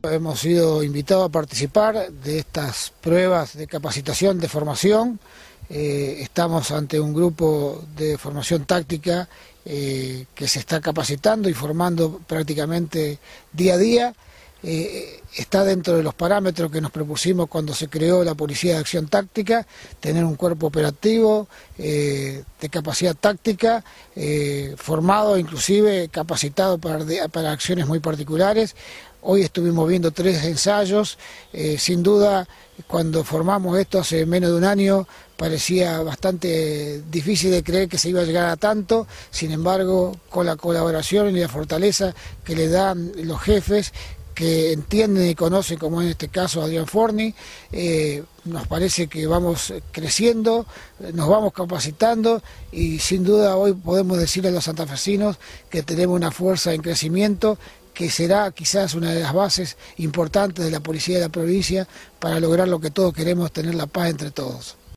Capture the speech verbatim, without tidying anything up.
Hemos sido invitados a participar de estas pruebas de capacitación, de formación. Eh, estamos ante un grupo de formación táctica eh, que se está capacitando y formando prácticamente día a día. Eh, está dentro de los parámetros que nos propusimos cuando se creó la Policía de Acción Táctica, tener un cuerpo operativo eh, de capacidad táctica, eh, formado, inclusive capacitado para, para acciones muy particulares. Hoy estuvimos viendo tres ensayos, eh, sin duda cuando formamos esto hace menos de un año parecía bastante difícil de creer que se iba a llegar a tanto, sin embargo con la colaboración y la fortaleza que le dan los jefes, que entienden y conocen, como en este caso Adrián Forni, eh, nos parece que vamos creciendo, nos vamos capacitando y sin duda hoy podemos decirle a los santafesinos que tenemos una fuerza en crecimiento que será quizás una de las bases importantes de la policía de la provincia para lograr lo que todos queremos, tener la paz entre todos.